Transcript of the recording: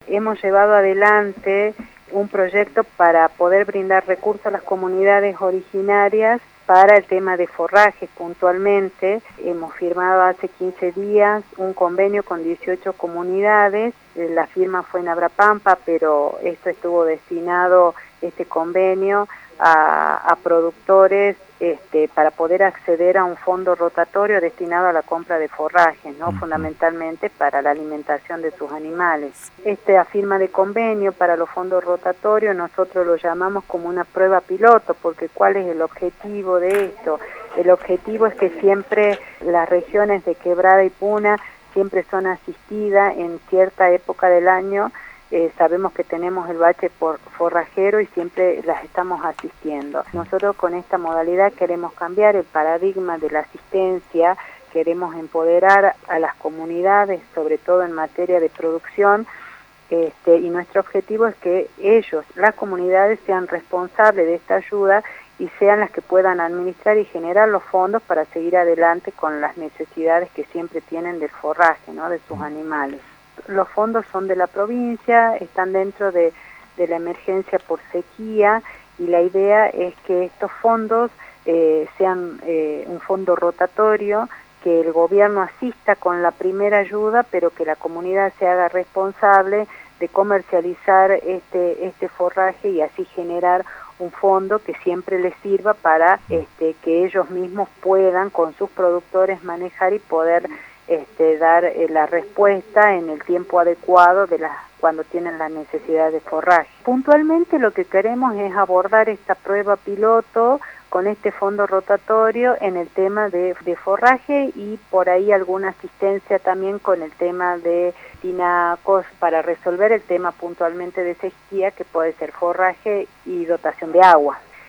hemos llevado adelante un proyecto para poder brindar recursos a las comunidades originarias para el tema de forrajes puntualmente. Hemos firmado hace 15 días un convenio con 18 comunidades. La firma fue en Abrapampa, pero esto estuvo destinado, este convenio, a productores para poder acceder a un fondo rotatorio destinado a la compra de forrajes, ¿no? Fundamentalmente para la alimentación de sus animales. Esta firma de convenio para los fondos rotatorios nosotros lo llamamos como una prueba piloto, porque ¿cuál es el objetivo de esto? El objetivo es que siempre las regiones de Quebrada y Puna siempre son asistidas en cierta época del año. Sabemos que tenemos el bache forrajero y siempre las estamos asistiendo. Nosotros con esta modalidad queremos cambiar el paradigma de la asistencia, queremos empoderar a las comunidades, sobre todo en materia de producción, y nuestro objetivo es que ellos, las comunidades, sean responsables de esta ayuda y sean las que puedan administrar y generar los fondos para seguir adelante con las necesidades que siempre tienen del forraje, ¿no?, de sus animales. Los fondos son de la provincia, están dentro de la emergencia por sequía, y la idea es que estos fondos sean un fondo rotatorio, que el gobierno asista con la primera ayuda, pero que la comunidad se haga responsable de comercializar este forraje y así generar un fondo que siempre les sirva para que ellos mismos puedan con sus productores manejar y poder dar la respuesta en el tiempo adecuado cuando tienen la necesidad de forraje. Puntualmente lo que queremos es abordar esta prueba piloto con este fondo rotatorio en el tema de forraje y por ahí alguna asistencia también con el tema de tinacos para resolver el tema puntualmente de sequía, que puede ser forraje y dotación de agua.